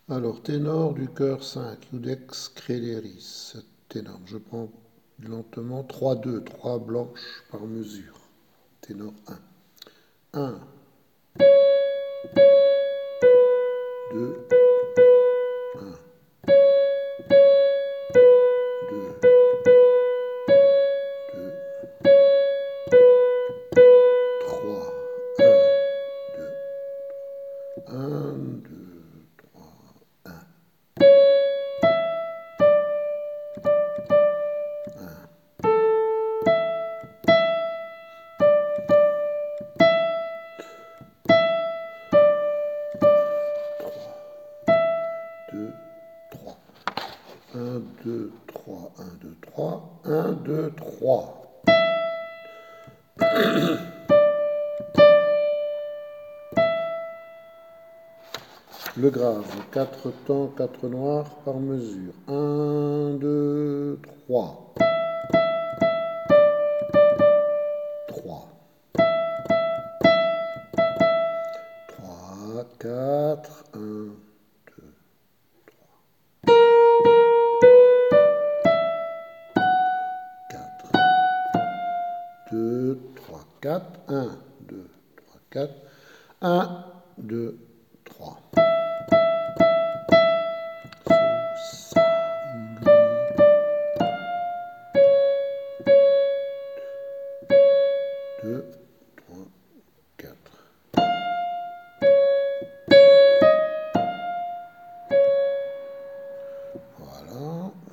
Alors, ténor du chœur 5, Iudex Crederis. Ténor, je prends lentement 3-2, 3 blanches par mesure. Ténor 1. 1, 2, 1, 2, 2, 3, 1, 2, 1, 2, 3. 1, 2, 3, 1, 2, 3, 1, 2, 3. Le grave, 4 temps, 4 noirs par mesure. 1, 2, 3. 3. 3, 4, 1, 2, 4. 2, 3, 4. 1, 2, 3, 4. 1, 2, 3.